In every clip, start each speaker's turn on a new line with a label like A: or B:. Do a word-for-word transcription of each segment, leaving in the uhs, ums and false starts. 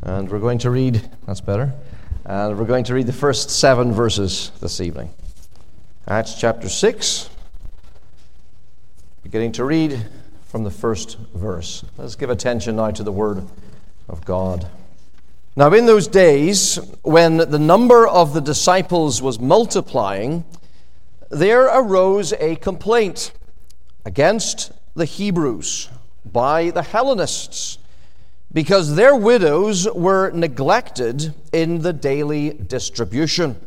A: And we're going to read, that's better, and we're going to read the first seven verses this evening. Acts chapter six, beginning to read from the first verse. Let's give attention now to the Word of God. Now in those days, when the number of the disciples was multiplying, there arose a complaint against the Hebrews by the Hellenists, because their widows were neglected in the daily distribution.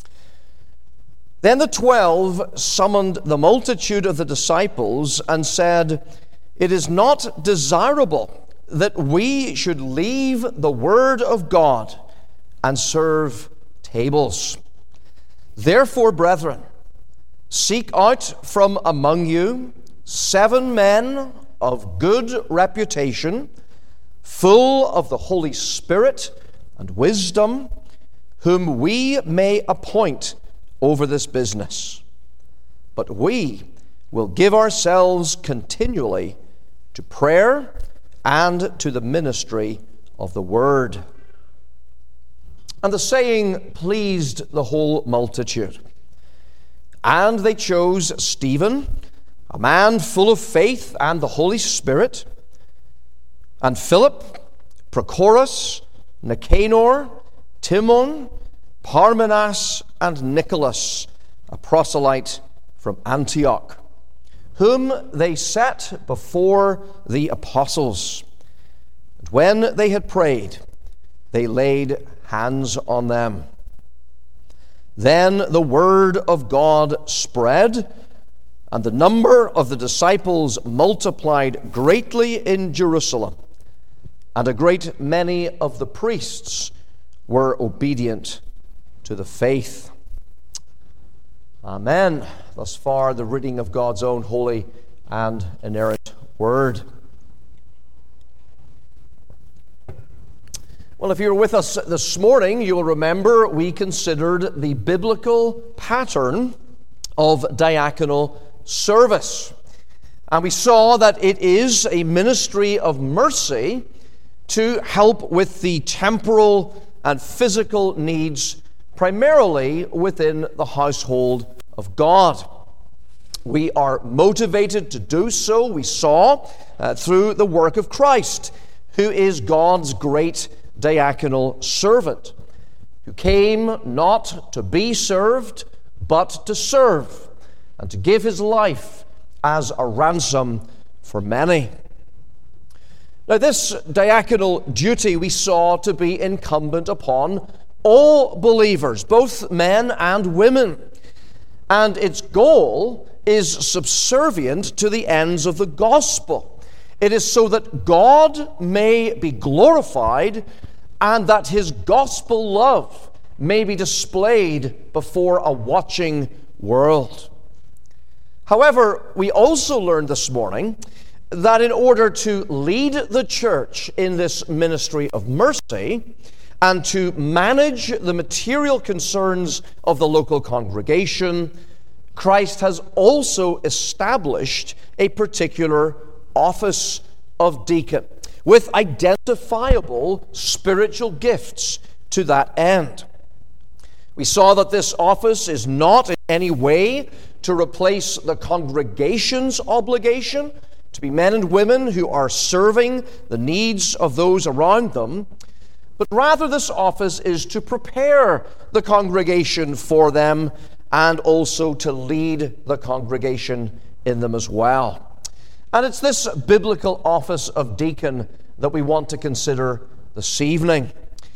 A: Then the twelve summoned the multitude of the disciples and said, "It is not desirable that we should leave the word of God and serve tables. Therefore, brethren, seek out from among you seven men of good reputation, full of the Holy Spirit and wisdom, whom we may appoint over this business. But we will give ourselves continually to prayer and to the ministry of the word." And the saying pleased the whole multitude. And they chose Stephen, a man full of faith and the Holy Spirit, and Philip, Prochorus, Nicanor, Timon, Parmenas, and Nicholas, a proselyte from Antioch, whom they set before the apostles. And when they had prayed, they laid hands on them. Then the word of God spread, and the number of the disciples multiplied greatly in Jerusalem, and a great many of the priests were obedient to the faith. Amen. Thus far, the reading of God's own holy and inerrant word. Well, if you were with us this morning, you will remember we considered the biblical pattern of diaconal service. And we saw that it is a ministry of mercy to help with the temporal and physical needs, primarily within the household of God. We are motivated to do so, we saw, uh, through the work of Christ, who is God's great diaconal servant, who came not to be served, but to serve, and to give his life as a ransom for many. Now, this diaconal duty we saw to be incumbent upon all believers, both men and women, and its goal is subservient to the ends of the gospel. It is so that God may be glorified and that his gospel love may be displayed before a watching world. However, we also learned this morning that in order to lead the church in this ministry of mercy and to manage the material concerns of the local congregation, Christ has also established a particular office of deacon with identifiable spiritual gifts to that end. We saw that this office is not in any way to replace the congregation's obligation to be men and women who are serving the needs of those around them, but rather this office is to prepare the congregation for them and also to lead the congregation in them as well. And it's this biblical office of deacon that we want to consider this evening.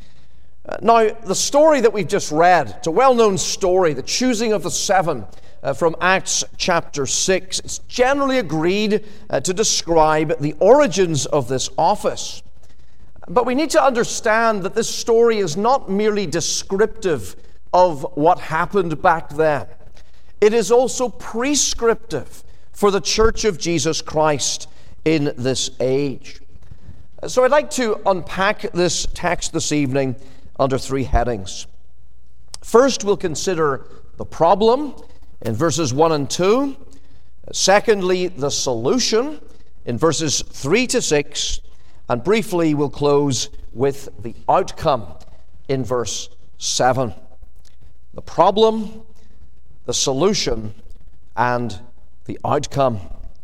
A: Now, the story that we've just read, it's a well-known story, the choosing of the seven, Uh, from Acts chapter six. It's generally agreed uh, to describe the origins of this office. But we need to understand that this story is not merely descriptive of what happened back then. It is also prescriptive for the Church of Jesus Christ in this age. So I'd like to unpack this text this evening under three headings. First, we'll consider the problem in verses one and two. Secondly, the solution in verses three to six. And briefly, we'll close with the outcome in verse seven. The problem, the solution, and the outcome.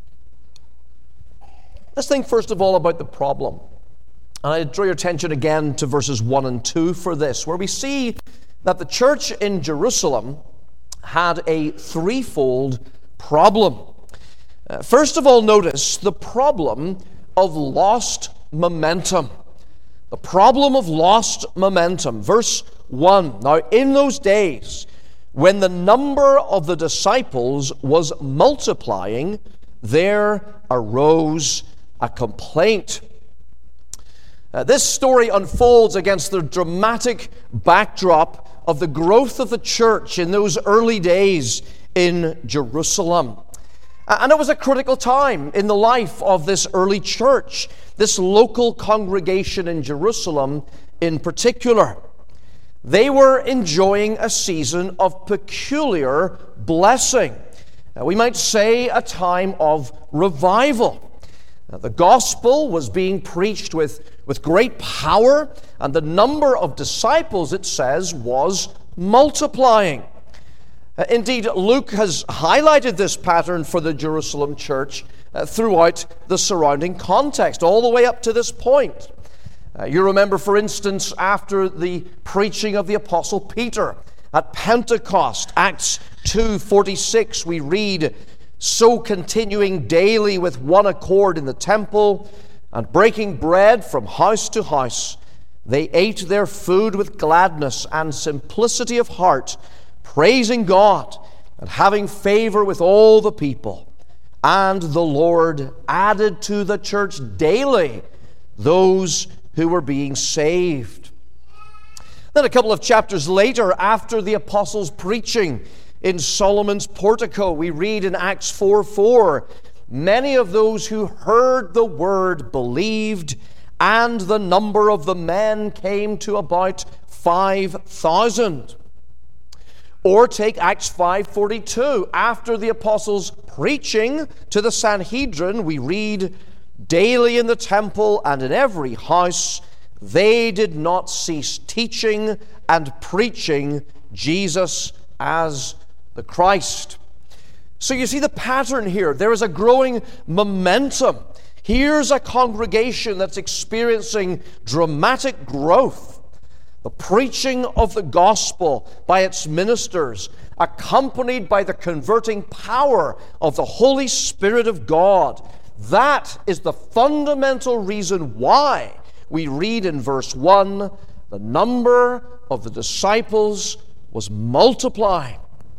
A: Let's think first of all about the problem. And I draw your attention again to verses one and two for this, where we see that the church in Jerusalem had a threefold problem. Uh, first of all, notice the problem of lost momentum. The problem of lost momentum. Verse one. Now, in those days, when the number of the disciples was multiplying, there arose a complaint. Uh, this story unfolds against the dramatic backdrop of the growth of the church in those early days in Jerusalem. And it was a critical time in the life of this early church, this local congregation in Jerusalem in particular. They were enjoying a season of peculiar blessing. Uh, we might say a time of revival. Uh, the gospel was being preached with, with great power, and the number of disciples, it says, was multiplying. Uh, indeed, Luke has highlighted this pattern for the Jerusalem church uh, throughout the surrounding context, all the way up to this point. Uh, you remember, for instance, after the preaching of the Apostle Peter at Pentecost, Acts two forty-six, we read, "So continuing daily with one accord in the temple, and breaking bread from house to house, they ate their food with gladness and simplicity of heart, praising God and having favor with all the people. And the Lord added to the church daily those who were being saved." Then a couple of chapters later, after the apostles' preaching in Solomon's portico, we read in Acts four four, "Many of those who heard the word believed, and the number of the men came to about five thousand. Or take Acts five forty-two. After the apostles' preaching to the Sanhedrin, we read, "Daily in the temple and in every house, they did not cease teaching and preaching Jesus as the Christ." So you see the pattern here. There is a growing momentum. Here's a congregation that's experiencing dramatic growth. The preaching of the gospel by its ministers, accompanied by the converting power of the Holy Spirit of God. That is the fundamental reason why we read in verse one, the number of the disciples was multiplying.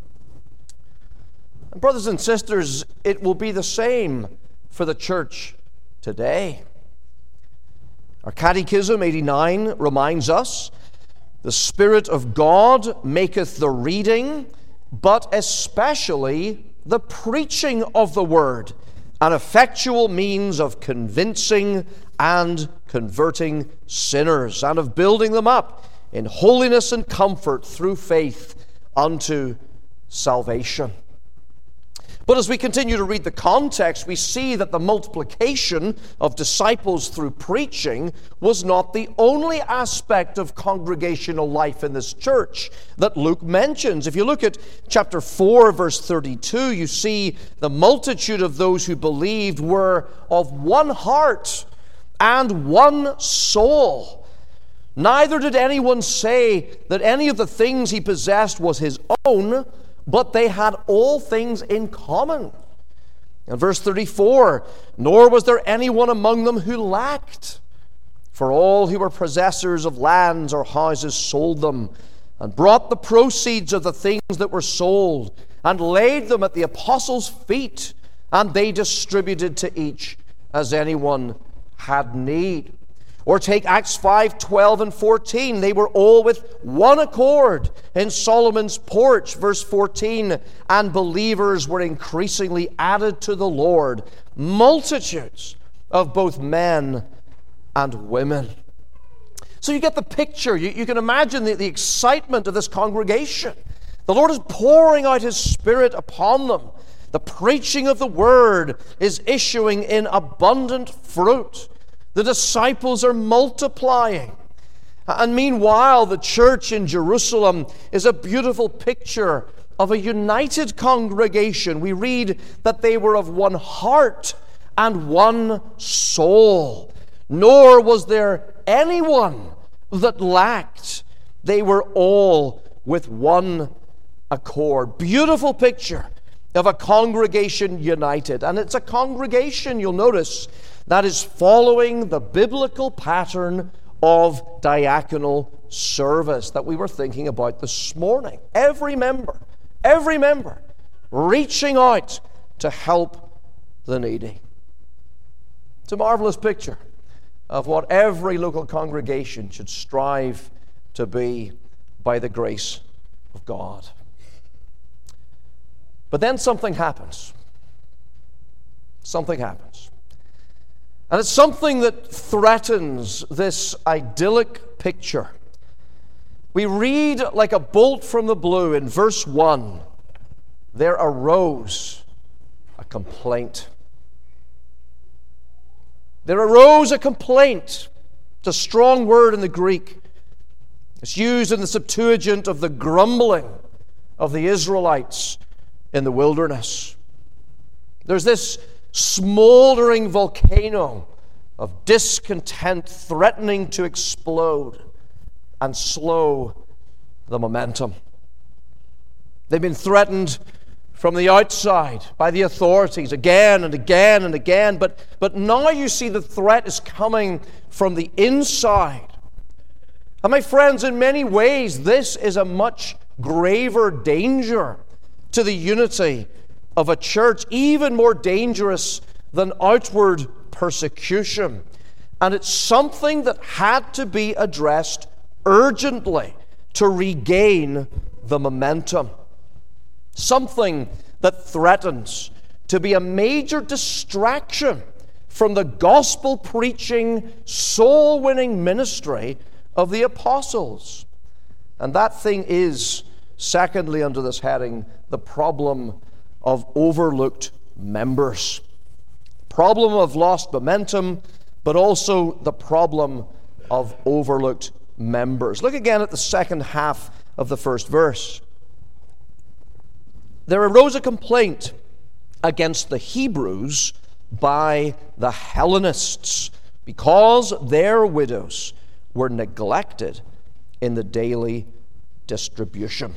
A: And brothers and sisters, it will be the same for the church today. Our Catechism eighty-nine reminds us, "The Spirit of God maketh the reading, but especially the preaching of the word, an effectual means of convincing and converting sinners, and of building them up in holiness and comfort through faith unto salvation." But as we continue to read the context, we see that the multiplication of disciples through preaching was not the only aspect of congregational life in this church that Luke mentions. If you look at chapter four, verse thirty-two, you see the multitude of those who believed were of one heart and one soul. Neither did anyone say that any of the things he possessed was his own, but they had all things in common. In verse thirty-four, "Nor was there anyone among them who lacked. For all who were possessors of lands or houses sold them, and brought the proceeds of the things that were sold, and laid them at the apostles' feet, and they distributed to each as anyone had need." Or take Acts five twelve and fourteen. "They were all with one accord in Solomon's porch," verse fourteen, "and believers were increasingly added to the Lord, multitudes of both men and women." So you get the picture. You, you can imagine the, the excitement of this congregation. The Lord is pouring out His Spirit upon them. The preaching of the Word is issuing in abundant fruit. The disciples are multiplying. And meanwhile, the church in Jerusalem is a beautiful picture of a united congregation. We read that they were of one heart and one soul, nor was there anyone that lacked. They were all with one accord. Beautiful picture of a congregation united. And it's a congregation, you'll notice, that is following the biblical pattern of diaconal service that we were thinking about this morning. Every member, every member reaching out to help the needy. It's a marvelous picture of what every local congregation should strive to be by the grace of God. But then something happens. Something happens. And it's something that threatens this idyllic picture. We read like a bolt from the blue in verse one, there arose a complaint. There arose a complaint. It's a strong word in the Greek. It's used in the Septuagint of the grumbling of the Israelites in the wilderness. There's this smoldering volcano of discontent threatening to explode and slow the momentum. They've been threatened from the outside by the authorities again and again and again, but, but now you see the threat is coming from the inside. And my friends, in many ways, this is a much graver danger to the unity of a church, even more dangerous than outward persecution. And it's something that had to be addressed urgently to regain the momentum. Something that threatens to be a major distraction from the gospel-preaching, soul-winning ministry of the apostles. And that thing is, secondly, under this heading, the problem of overlooked members. Problem of lost momentum, but also the problem of overlooked members. Look again at the second half of the first verse. There arose a complaint against the Hebrews by the Hellenists because their widows were neglected in the daily distribution.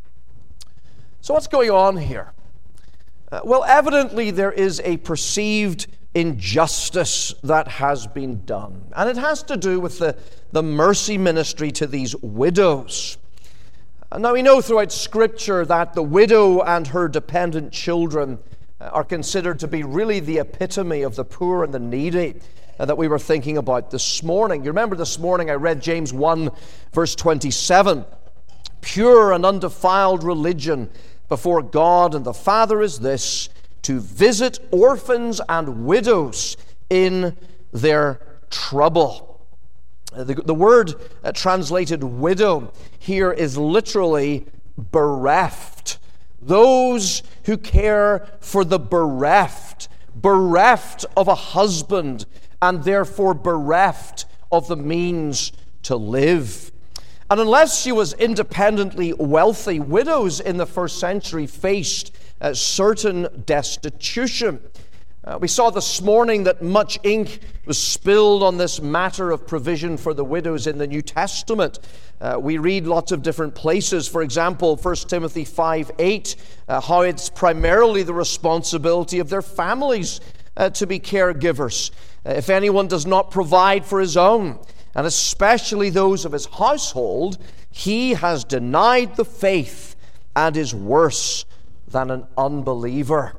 A: So what's going on here? Uh, well, evidently there is a perceived injustice that has been done. And it has to do with the, the mercy ministry to these widows. Uh, now we know throughout Scripture that the widow and her dependent children uh, are considered to be really the epitome of the poor and the needy uh, that we were thinking about this morning. You remember this morning I read James one, verse twenty-seven. Pure and undefiled religion before God and the Father is this, to visit orphans and widows in their trouble. The, the word uh, translated widow here is literally bereft. Those who care for the bereft, bereft of a husband, and therefore bereft of the means to live. And unless she was independently wealthy, widows in the first century faced uh, certain destitution. Uh, we saw this morning that much ink was spilled on this matter of provision for the widows in the New Testament. Uh, we read lots of different places. For example, First Timothy five eight, uh, how it's primarily the responsibility of their families uh, to be caregivers. Uh, if anyone does not provide for his own, and especially those of his household, he has denied the faith and is worse than an unbeliever.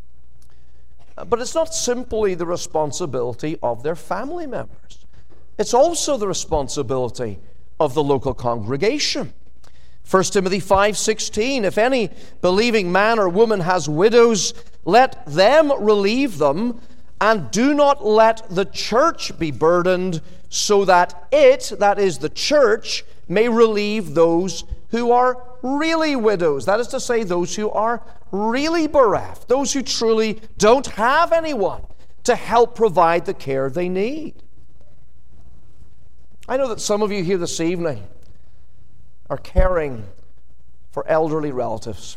A: But it's not simply the responsibility of their family members. It's also the responsibility of the local congregation. First Timothy five sixteen, if any believing man or woman has widows, let them relieve them, and do not let the church be burdened, so that it, that is the church, may relieve those who are really widows. That is to say, those who are really bereft, those who truly don't have anyone to help provide the care they need. I know that some of you here this evening are caring for elderly relatives,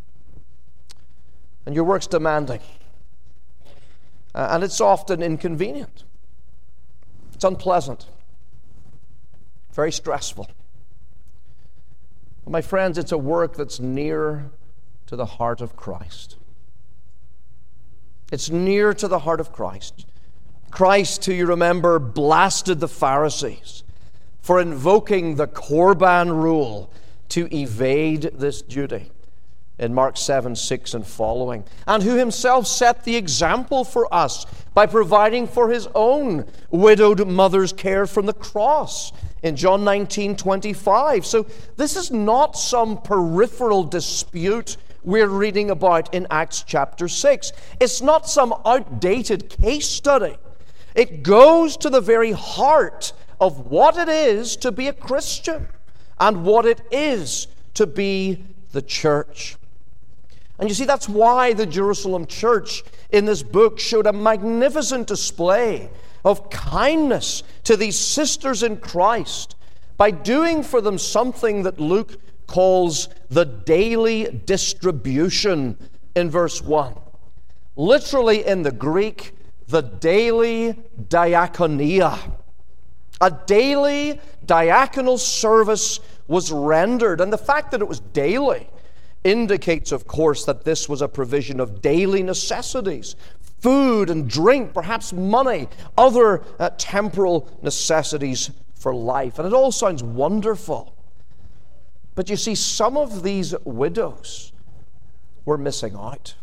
A: and your work's demanding, uh, and it's often inconvenient. It's unpleasant, very stressful. But my friends, it's a work that's near to the heart of Christ. It's near to the heart of Christ. Christ, who you remember, blasted the Pharisees for invoking the Korban rule to evade this duty in Mark seven, six and following, and who himself set the example for us by providing for his own widowed mother's care from the cross in John nineteen, twenty-five. So this is not some peripheral dispute we're reading about in Acts chapter six. It's not some outdated case study. It goes to the very heart of what it is to be a Christian and what it is to be the church. And you see, that's why the Jerusalem church in this book showed a magnificent display of kindness to these sisters in Christ by doing for them something that Luke calls the daily distribution in verse one. Literally in the Greek, the daily diakonia. A daily diaconal service was rendered, and the fact that it was daily indicates, of course, that this was a provision of daily necessities, food and drink, perhaps money, other uh, temporal necessities for life. And it all sounds wonderful. But you see, some of these widows were missing out.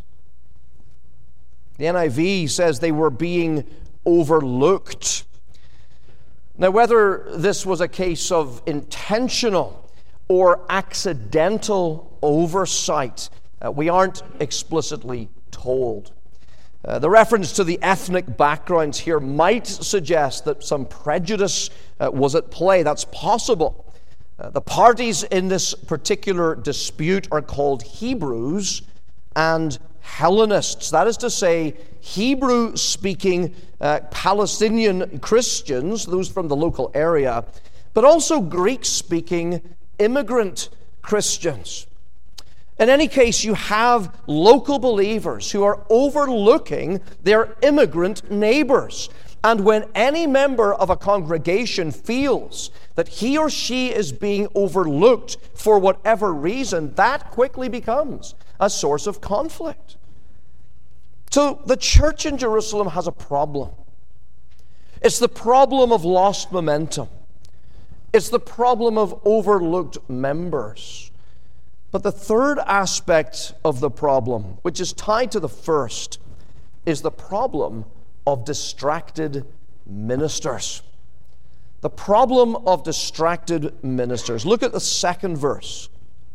A: The N I V says they were being overlooked. Now, whether this was a case of intentional or accidental oversight, uh, we aren't explicitly told. Uh, the reference to the ethnic backgrounds here might suggest that some prejudice uh, was at play. That's possible. Uh, the parties in this particular dispute are called Hebrews and Hellenists. That is to say, Hebrew-speaking uh, Palestinian Christians, those from the local area, but also Greek-speaking immigrant Christians. In any case, you have local believers who are overlooking their immigrant neighbors. And when any member of a congregation feels that he or she is being overlooked for whatever reason, that quickly becomes a source of conflict. So the church in Jerusalem has a problem. It's the problem of lost momentum. It's the problem of overlooked members. But the third aspect of the problem, which is tied to the first, is the problem of distracted ministers. The problem of distracted ministers. Look at the second verse.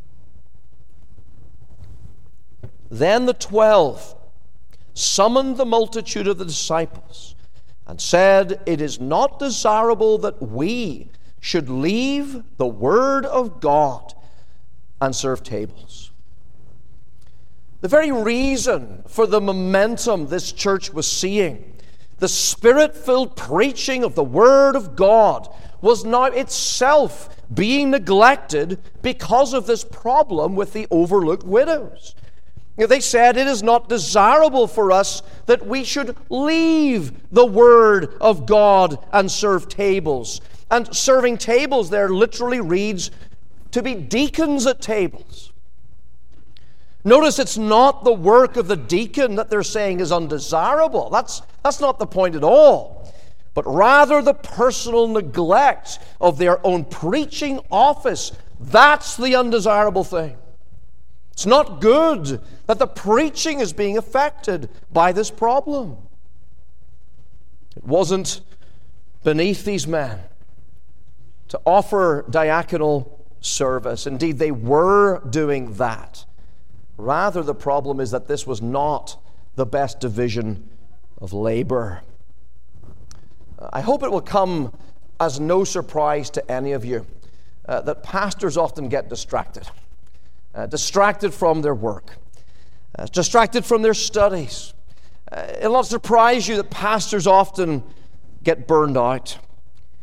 A: Then the twelve summoned the multitude of the disciples and said, "It is not desirable that we should leave the word of God and serve tables." The very reason for the momentum this church was seeing, the Spirit-filled preaching of the Word of God, was now itself being neglected because of this problem with the overlooked widows. They said, "It is not desirable for us that we should leave the Word of God and serve tables." And serving tables there literally reads to be deacons at tables. Notice it's not the work of the deacon that they're saying is undesirable. That's, that's not the point at all. But rather the personal neglect of their own preaching office. That's the undesirable thing. It's not good that the preaching is being affected by this problem. It wasn't beneath these men to offer diaconal service. Indeed, they were doing that. Rather, the problem is that this was not the best division of labor. I hope it will come as no surprise to any of you uh, that pastors often get distracted. Uh, distracted from their work. Uh, distracted from their studies. Uh, it'll not surprise you that pastors often get burned out.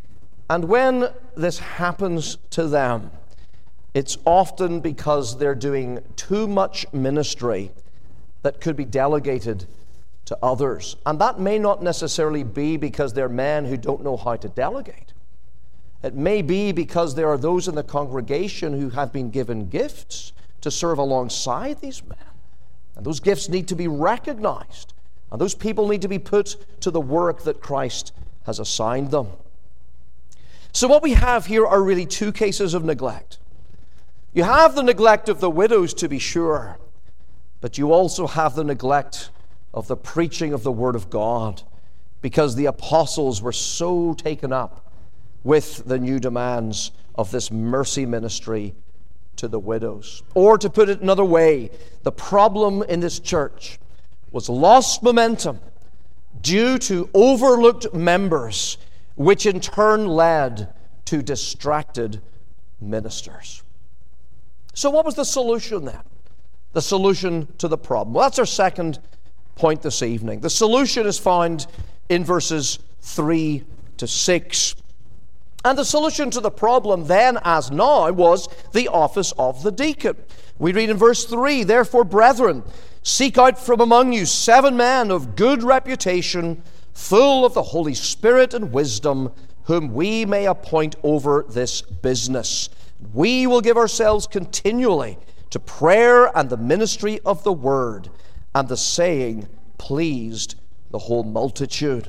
A: And when this happens to them, it's often because they're doing too much ministry that could be delegated to others. And that may not necessarily be because they're men who don't know how to delegate. It may be because there are those in the congregation who have been given gifts to serve alongside these men. And those gifts need to be recognized. And those people need to be put to the work that Christ has assigned them. So what we have here are really two cases of neglect. You have the neglect of the widows, to be sure, but you also have the neglect of the preaching of the Word of God, because the apostles were so taken up with the new demands of this mercy ministry to the widows. Or to put it another way, the problem in this church was lost momentum due to overlooked members, which in turn led to distracted ministers. So what was the solution then? The solution to the problem. Well, that's our second point this evening. The solution is found in verses three to six. And the solution to the problem then as now was the office of the deacon. We read in verse three, "Therefore, brethren, seek out from among you seven men of good reputation, full of the Holy Spirit and wisdom, whom we may appoint over this business. We will give ourselves continually to prayer and the ministry of the word." And the saying pleased the whole multitude.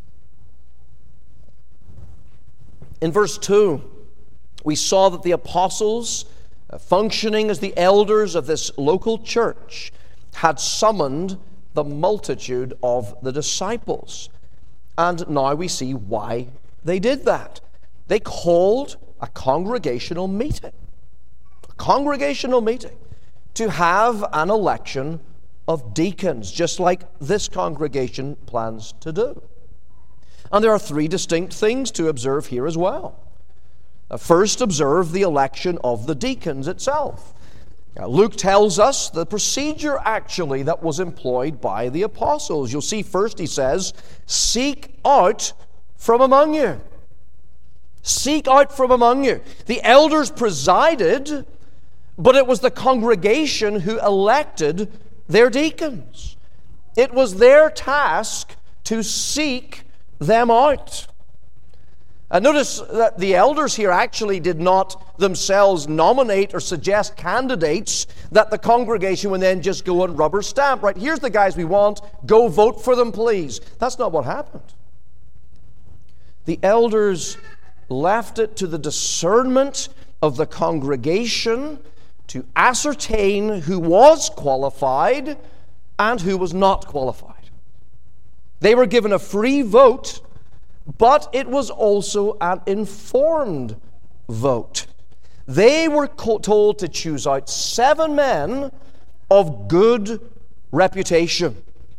A: In verse two, we saw that the apostles, functioning as the elders of this local church, had summoned the multitude of the disciples. And now we see why they did that. They called a congregational meeting. A congregational meeting to have an election of deacons, just like this congregation plans to do. And there are three distinct things to observe here as well. First, observe the election of the deacons itself. Now, Luke tells us the procedure actually that was employed by the apostles. You'll see first he says, "Seek out from among you." Seek out from among you. The elders presided, but it was the congregation who elected their deacons. It was their task to seek them out. And notice that the elders here actually did not themselves nominate or suggest candidates that the congregation would then just go and rubber stamp. Right, here's the guys we want, go vote for them, please. That's not what happened. The elders left it to the discernment of the congregation to ascertain who was qualified and who was not qualified. They were given a free vote, but it was also an informed vote. They were told to choose out seven men of good reputation.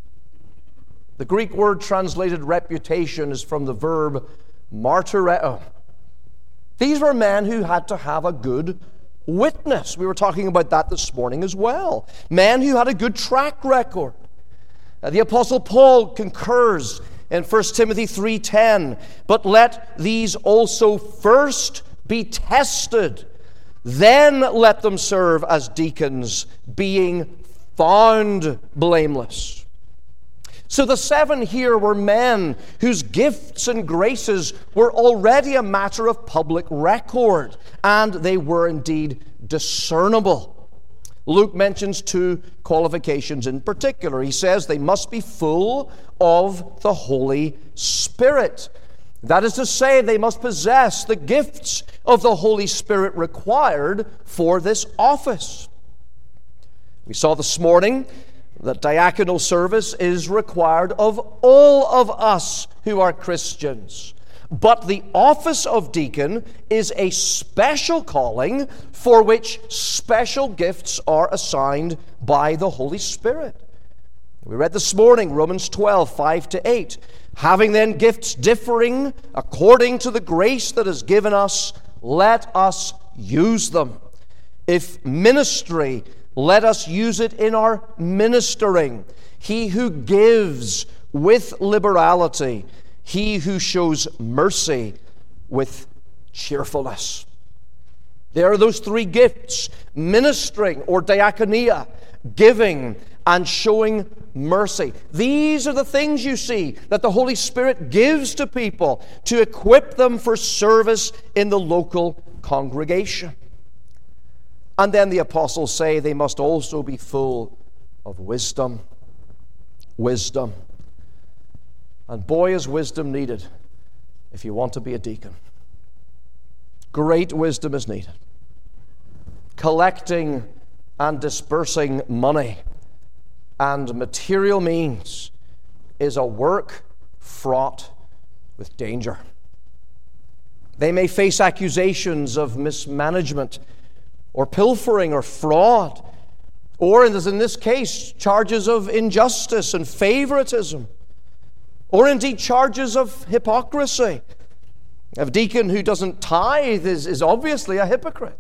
A: The Greek word translated reputation is from the verb martyreo. These were men who had to have a good witness. We were talking about that this morning as well. Men who had a good track record. Uh, the Apostle Paul concurs in First Timothy three ten, "But let these also first be tested, then let them serve as deacons, being found blameless." So the seven here were men whose gifts and graces were already a matter of public record, and they were indeed discernible. Luke mentions two qualifications in particular. He says they must be full of the Holy Spirit. That is to say, they must possess the gifts of the Holy Spirit required for this office. We saw this morning that diaconal service is required of all of us who are Christians. But the office of deacon is a special calling for which special gifts are assigned by the Holy Spirit. We read this morning, Romans twelve, five to eight. "Having then gifts differing according to the grace that is given us, let us use them. If ministry, let us use it in our ministering. He who gives with liberality, he who shows mercy with cheerfulness. There are those three gifts: ministering or diakonia, giving, and showing mercy. These are the things, you see, that the Holy Spirit gives to people to equip them for service in the local congregation. And then the apostles say they must also be full of wisdom. Wisdom. And boy, is wisdom needed if you want to be a deacon. Great wisdom is needed. Collecting and dispersing money and material means is a work fraught with danger. They may face accusations of mismanagement or pilfering or fraud, or as in this case, charges of injustice and favoritism, or indeed charges of hypocrisy. A deacon who doesn't tithe is, is obviously a hypocrite.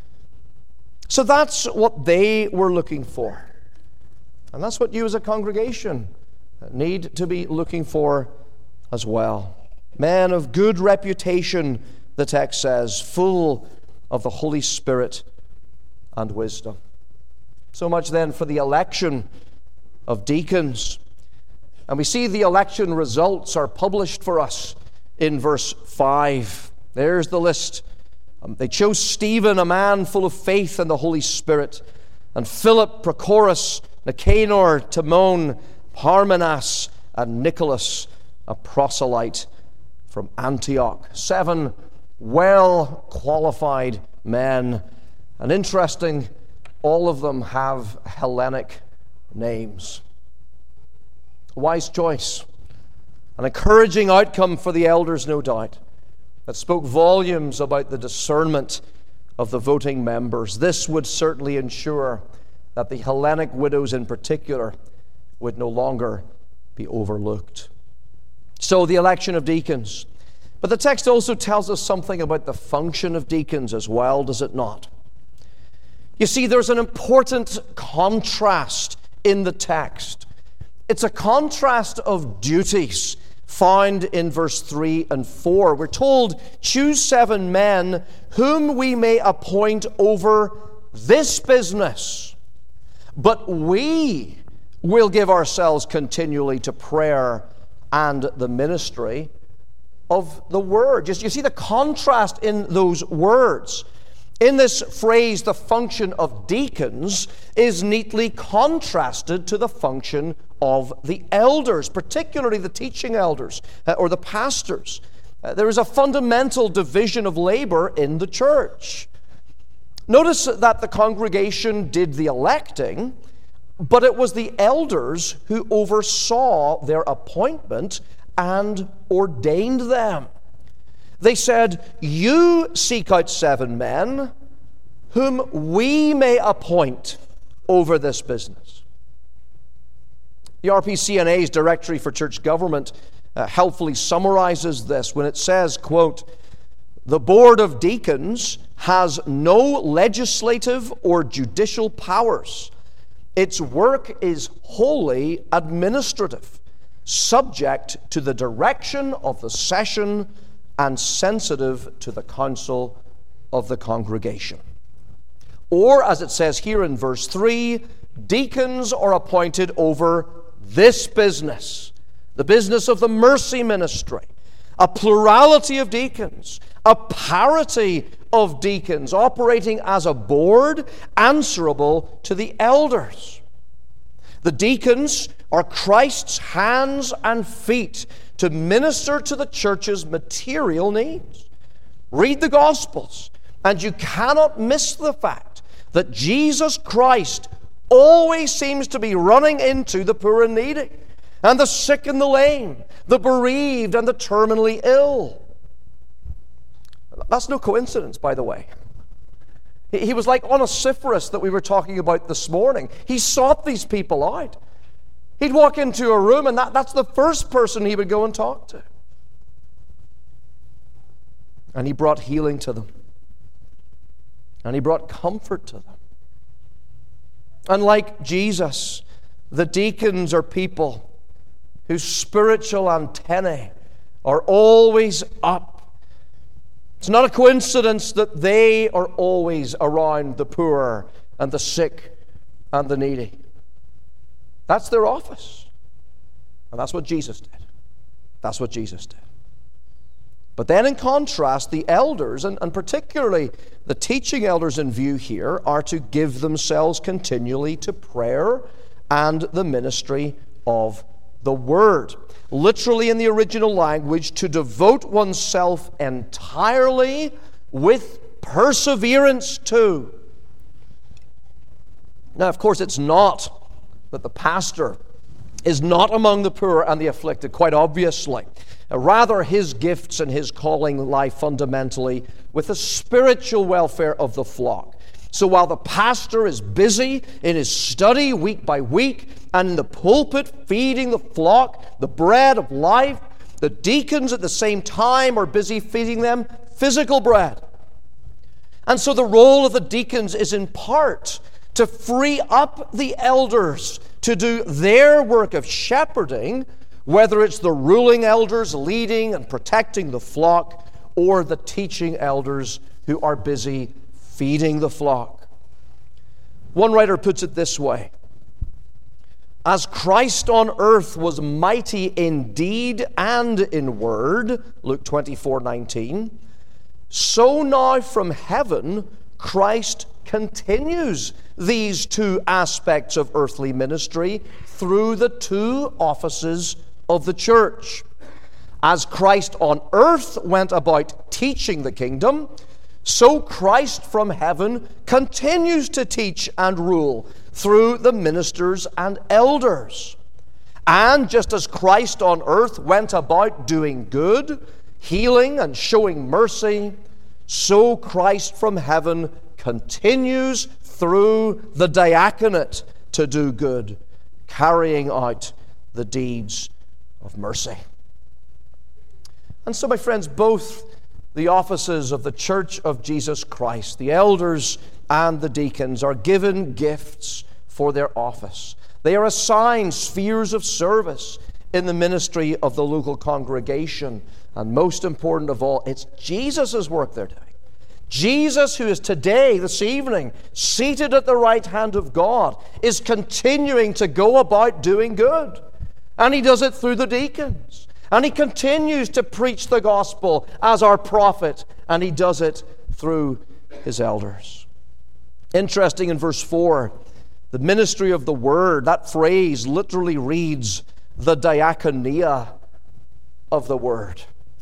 A: So that's what they were looking for. And that's what you as a congregation need to be looking for as well. Men of good reputation, the text says, full of the Holy Spirit and wisdom. So much then for the election of deacons. And we see the election results are published for us in verse five. There's the list. Um, they chose Stephen, a man full of faith and the Holy Spirit, and Philip, Prochorus, Nicanor, Timon, Parmenas, and Nicholas, a proselyte from Antioch. Seven well-qualified men. And interesting, all of them have Hellenic names. A wise choice. An encouraging outcome for the elders, no doubt, that spoke volumes about the discernment of the voting members. This would certainly ensure that the Hellenic widows in particular would no longer be overlooked. So the election of deacons. But the text also tells us something about the function of deacons as well, does it not? You see, there's an important contrast in the text. It's a contrast of duties found in verse three and four. We're told, choose seven men whom we may appoint over this business, but we will give ourselves continually to prayer and the ministry of the word. Just, you see the contrast in those words. In this phrase, the function of deacons is neatly contrasted to the function of the elders, particularly the teaching elders uh, or the pastors. Uh, there is a fundamental division of labor in the church. Notice that the congregation did the electing, but it was the elders who oversaw their appointment and ordained them. They said, you seek out seven men whom we may appoint over this business. The R P C N A's Directory for Church Government uh, helpfully summarizes this when it says, quote, the Board of Deacons has no legislative or judicial powers. Its work is wholly administrative, subject to the direction of the session and sensitive to the counsel of the congregation. Or, as it says here in verse three, deacons are appointed over this business, the business of the mercy ministry, a plurality of deacons, a parity of deacons operating as a board answerable to the elders. The deacons are Christ's hands and feet to minister to the church's material needs. Read the Gospels, and you cannot miss the fact that Jesus Christ always seems to be running into the poor and needy, and the sick and the lame, the bereaved and the terminally ill. That's no coincidence, by the way. He was like Onesiphorus that we were talking about this morning. He sought these people out. He'd walk into a room, and that, that's the first person he would go and talk to. And he brought healing to them. And he brought comfort to them. Unlike Jesus, the deacons are people whose spiritual antennae are always up, It's not a coincidence that they are always around the poor and the sick and the needy. That's their office. And that's what Jesus did. That's what Jesus did. But then in contrast, the elders, and, and particularly the teaching elders in view here, are to give themselves continually to prayer and the ministry of the Word. Literally in the original language, to devote oneself entirely with perseverance to. Now, of course, it's not that the pastor is not among the poor and the afflicted, quite obviously. Rather, his gifts and his calling lie fundamentally with the spiritual welfare of the flock. So while the pastor is busy in his study week by week and in the pulpit feeding the flock the bread of life, the deacons at the same time are busy feeding them physical bread. And so the role of the deacons is in part to free up the elders to do their work of shepherding, whether it's the ruling elders leading and protecting the flock, or the teaching elders who are busy feeding the flock. One writer puts it this way: as Christ on earth was mighty in deed and in word, Luke twenty-four nineteen, so now from heaven Christ continues these two aspects of earthly ministry through the two offices of the church. As Christ on earth went about teaching the kingdom, so Christ from heaven continues to teach and rule through the ministers and elders. And just as Christ on earth went about doing good, healing and showing mercy, so Christ from heaven continues through the diaconate to do good, carrying out the deeds of mercy. And so, my friends, both the offices of the Church of Jesus Christ, the elders and the deacons, are given gifts for their office. They are assigned spheres of service in the ministry of the local congregation. And most important of all, it's Jesus' work they're doing. Jesus, who is today, this evening, seated at the right hand of God, is continuing to go about doing good. And he does it through the deacons. And he continues to preach the gospel as our prophet, and he does it through his elders. Interesting, in verse four, the ministry of the word, that phrase literally reads the diaconia of the word.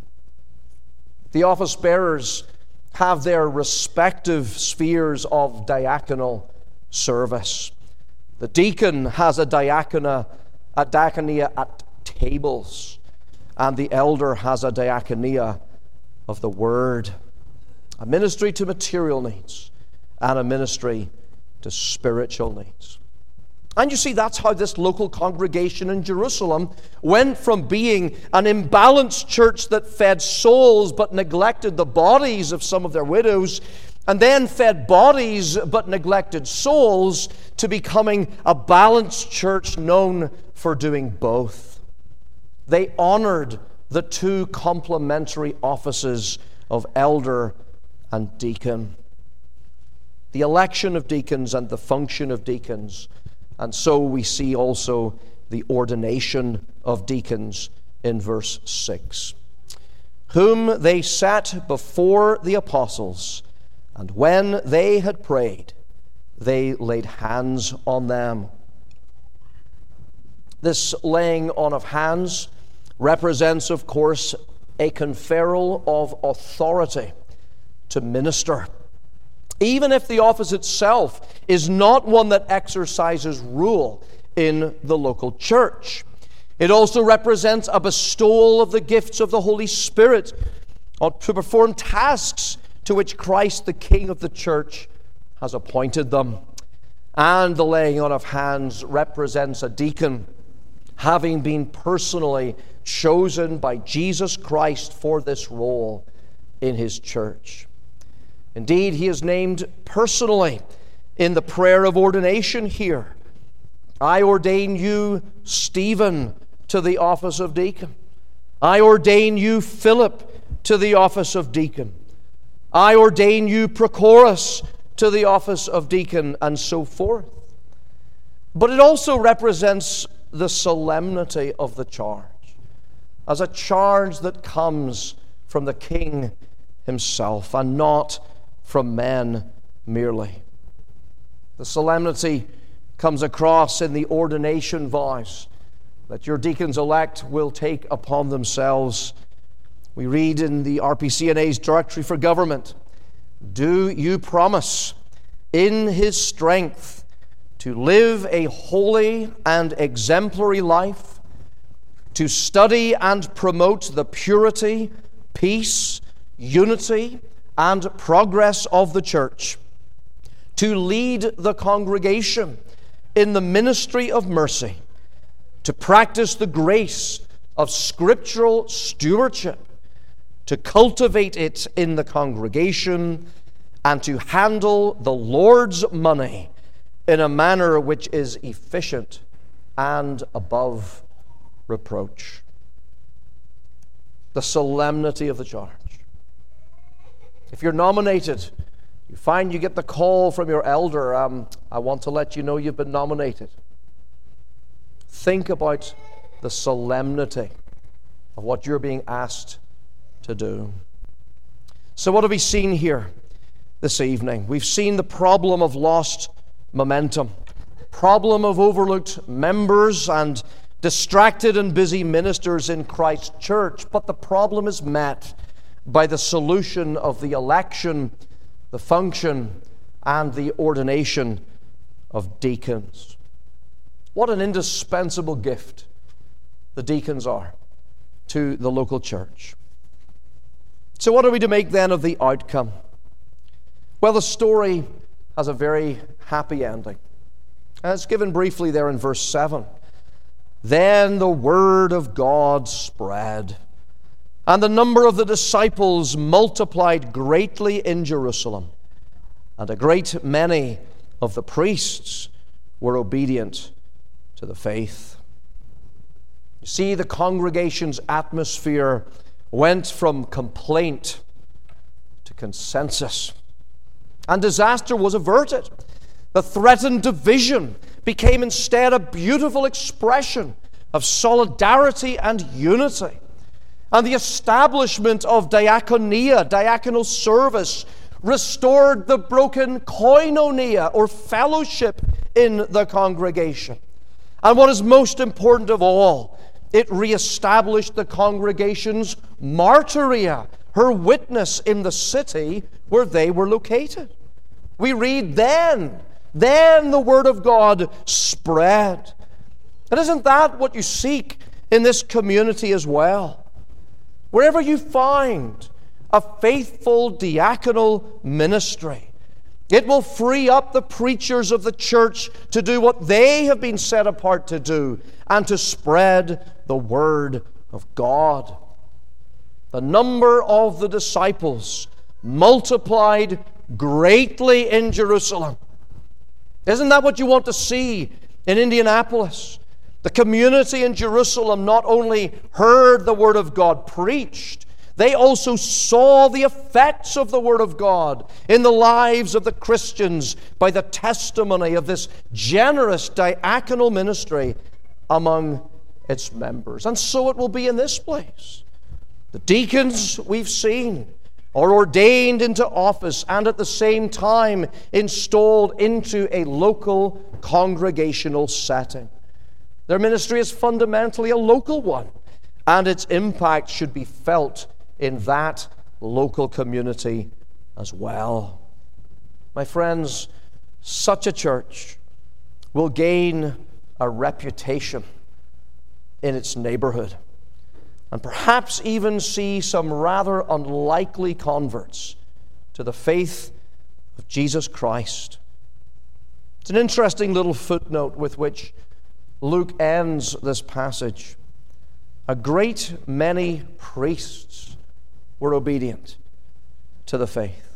A: The office bearers have their respective spheres of diaconal service. The deacon has a diaconia, a diaconia at tables, and the elder has a diaconia of the word, a ministry to material needs and a ministry to spiritual needs. And you see, that's how this local congregation in Jerusalem went from being an imbalanced church that fed souls but neglected the bodies of some of their widows, and then fed bodies but neglected souls, to becoming a balanced church known for doing both. They honored the two complementary offices of elder and deacon, the election of deacons and the function of deacons. And so we see also the ordination of deacons in verse six, whom they set before the apostles, and when they had prayed, they laid hands on them. This laying on of hands represents, of course, a conferral of authority to minister, even if the office itself is not one that exercises rule in the local church. It also represents a bestowal of the gifts of the Holy Spirit to perform tasks to which Christ, the King of the church, has appointed them. And the laying on of hands represents a deacon having been personally chosen by Jesus Christ for this role in his church. Indeed, he is named personally in the prayer of ordination here. I ordain you, Stephen, to the office of deacon. I ordain you, Philip, to the office of deacon. I ordain you prochorus to the office of deacon, and so forth. But it also represents the solemnity of the charge, as a charge that comes from the King himself and not from men merely. The solemnity comes across in the ordination vows that your deacons elect will take upon themselves. We read in the R P C N A's Directory for Government, do you promise in his strength to live a holy and exemplary life, to study and promote the purity, peace, unity, and progress of the church, to lead the congregation in the ministry of mercy, to practice the grace of scriptural stewardship, to cultivate it in the congregation, and to handle the Lord's money in a manner which is efficient and above reproach. The solemnity of the charge. If you're nominated, you find you get the call from your elder, um, I want to let you know you've been nominated. Think about the solemnity of what you're being asked to do. So what have we seen here this evening? We've seen the problem of lost momentum, problem of overlooked members and distracted and busy ministers in Christ's church, but the problem is met by the solution of the election, the function, and the ordination of deacons. What an indispensable gift the deacons are to the local church. So what are we to make then of the outcome? Well, the story has a very happy ending. And it's given briefly there in verse seven. Then the word of God spread, and the number of the disciples multiplied greatly in Jerusalem, and a great many of the priests were obedient to the faith. You see, the congregation's atmosphere went from complaint to consensus, and disaster was averted. The threatened division became instead a beautiful expression of solidarity and unity. And the establishment of diaconia, diaconal service, restored the broken koinonia, or fellowship, in the congregation. And what is most important of all, it reestablished the congregation's martyria, her witness in the city where they were located. We read, then, then the word of God spread. And isn't that what you seek in this community as well? Wherever you find a faithful diaconal ministry, it will free up the preachers of the church to do what they have been set apart to do, and to spread the word of God. The number of the disciples multiplied greatly in Jerusalem. Isn't that what you want to see in Indianapolis? The community in Jerusalem not only heard the word of God preached, they also saw the effects of the word of God in the lives of the Christians by the testimony of this generous diaconal ministry among its members. And so it will be in this place. The deacons we've seen are ordained into office and at the same time installed into a local congregational setting. Their ministry is fundamentally a local one, and its impact should be felt in that local community as well. My friends, such a church will gain a reputation in its neighborhood, and perhaps even see some rather unlikely converts to the faith of Jesus Christ. It's an interesting little footnote with which Luke ends this passage. A great many priests were obedient to the faith.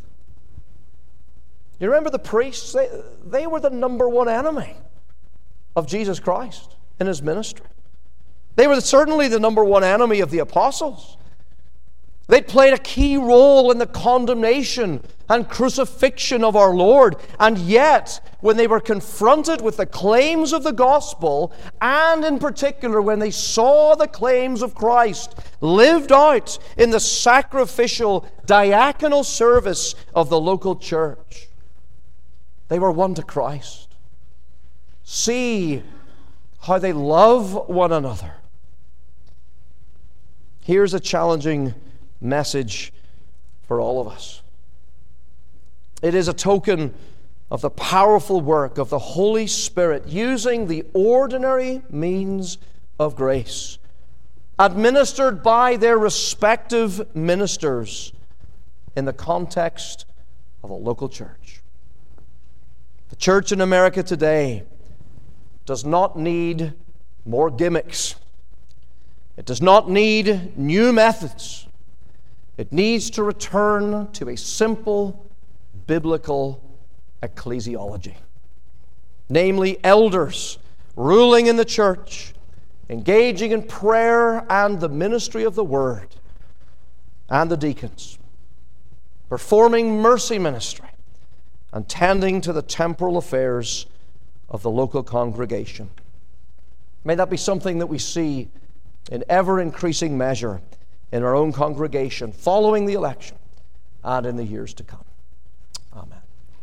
A: You remember the priests? They, they were the number one enemy of Jesus Christ in his ministry. They were certainly the number one enemy of the apostles. They played a key role in the condemnation and crucifixion of our Lord. And yet, when they were confronted with the claims of the gospel, and in particular when they saw the claims of Christ lived out in the sacrificial diaconal service of the local church, they were won to Christ. See how they love one another. Here's a challenging message for all of us. It is a token of the powerful work of the Holy Spirit using the ordinary means of grace, administered by their respective ministers in the context of a local church. The church in America today does not need more gimmicks. It does not need new methods. It needs to return to a simple biblical ecclesiology, namely elders ruling in the church, engaging in prayer and the ministry of the word, and the deacons performing mercy ministry and tending to the temporal affairs of the local congregation. May that be something that we see in ever-increasing measure in our own congregation following the election and in the years to come. Amen.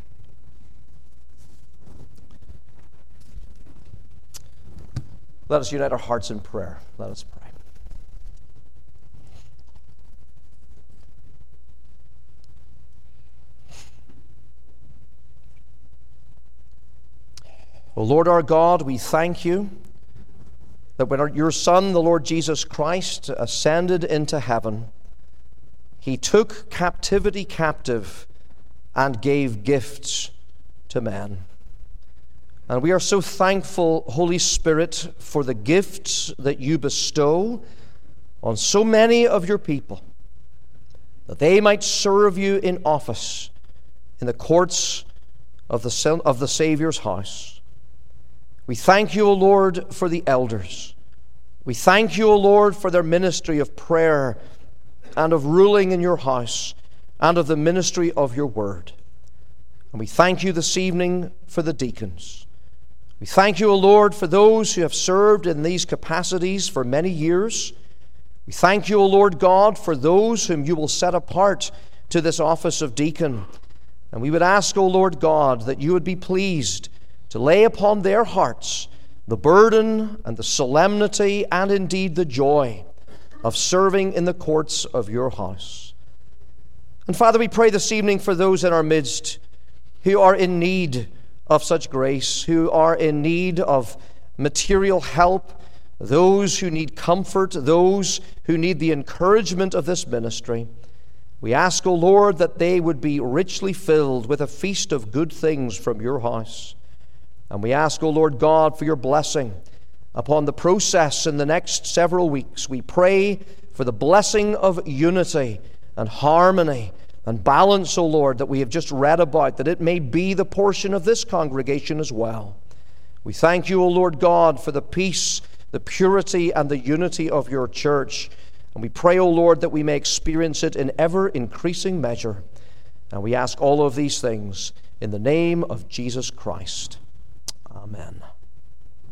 A: Let us unite our hearts in prayer. Let us pray. O Lord our God, we thank you that when our, your Son, the Lord Jesus Christ, ascended into heaven, he took captivity captive and gave gifts to men. And we are so thankful, Holy Spirit, for the gifts that you bestow on so many of your people, that they might serve you in office in the courts of the, of the Savior's house. We thank you, O Lord, for the elders. We thank you, O Lord, for their ministry of prayer and of ruling in your house and of the ministry of your word. And we thank you this evening for the deacons. We thank you, O Lord, for those who have served in these capacities for many years. We thank you, O Lord God, for those whom you will set apart to this office of deacon. And we would ask, O Lord God, that you would be pleased to lay upon their hearts the burden and the solemnity and indeed the joy of serving in the courts of your house. And Father, we pray this evening for those in our midst who are in need of such grace, who are in need of material help, those who need comfort, those who need the encouragement of this ministry. We ask, O Lord, that they would be richly filled with a feast of good things from your house. And we ask, O Lord God, for your blessing upon the process in the next several weeks. We pray for the blessing of unity and harmony and balance, O Lord, that we have just read about, that it may be the portion of this congregation as well. We thank you, O Lord God, for the peace, the purity, and the unity of your church. And we pray, O Lord, that we may experience it in ever-increasing measure. And we ask all of these things in the name of Jesus Christ. Amen.